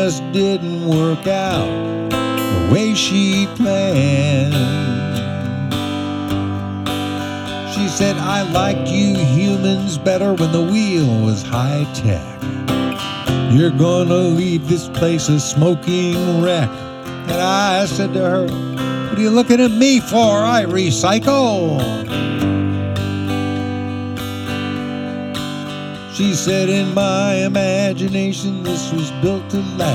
just didn't work out the way she planned. She said, I liked you humans better when the wheel was high-tech. You're gonna leave this place a smoking wreck. And I said to her, what are you looking at me for? I recycle. She said, in my imagination, this was built to last.